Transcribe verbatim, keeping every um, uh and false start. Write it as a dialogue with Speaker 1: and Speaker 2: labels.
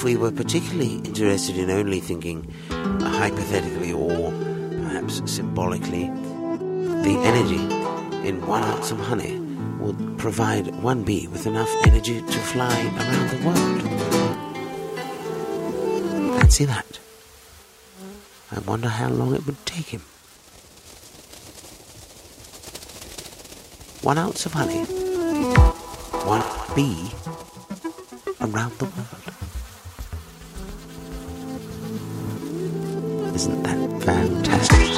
Speaker 1: we were particularly interested in only thinking uh, hypothetically or perhaps symbolically, the energy in one ounce of honey would provide one bee with enough energy to fly around the world. Fancy that. I wonder how long it would take him. One ounce of honey, one bee around the world. Isn't that fantastic?